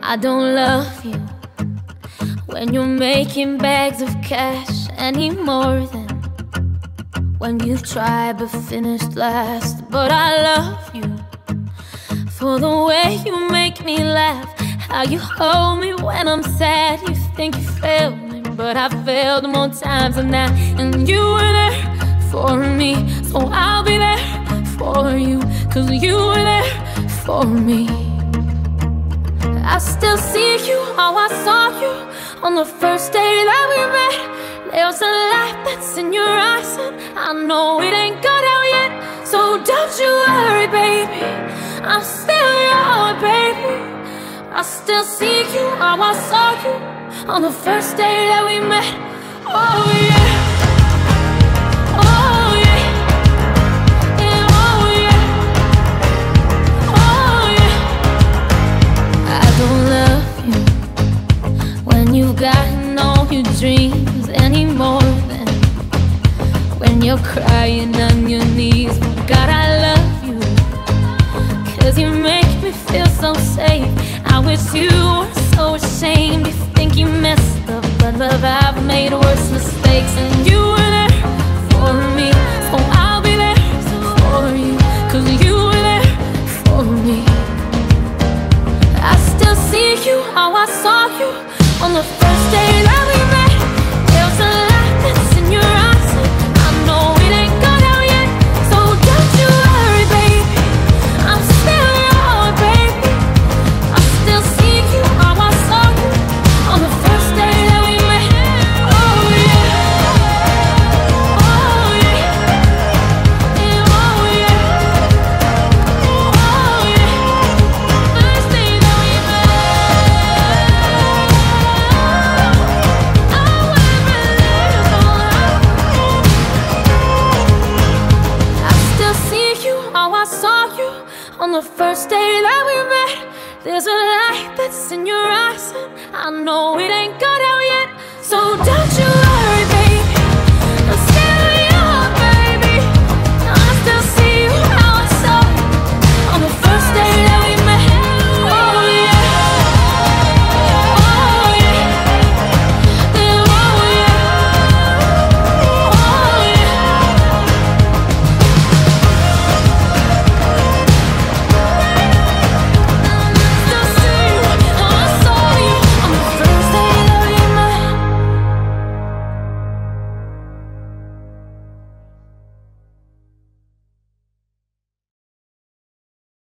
I don't love you when you're making bags of cash any more than when you tried but finished last. But I love you for the way you make me laugh, how you hold me when I'm sad. You think you failed me, but I failed more times than that. And you were there for me, so I'll be there for you, 'cause you were there for me. I still see you how I saw you on the first day that we met. There's a light that's in your eyes, and I know it ain't got out yet. So don't you worry, baby, I'm still your baby. I still see you how I saw you on the first day that we met. Oh yeah. You've gotten all your dreams any more than when you're crying on your knees. God, I love you 'cause you make me feel so safe. I wish you were so ashamed. You think you messed up, but love, I've made worse mistakes. And you were there for me, so I'll be there for you, 'cause you were there for me. I still see you how I saw you on the first day that we met. There's a light that's in your eyes, and I know it ain't got out yet. So don't you worry, baby, I'm still your baby. I still see you how I saw you on the first day that we met. Oh yeah, oh yeah, yeah, oh yeah, oh yeah. First day that we met. On the first day that we met, there's a light that's in your eyes, and I know it ain't got out yet. So don't you